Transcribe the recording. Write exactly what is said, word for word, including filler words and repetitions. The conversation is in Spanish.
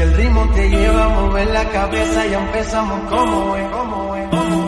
el ritmo te lleva a mover la cabeza, ya empezamos como es, como es, como es.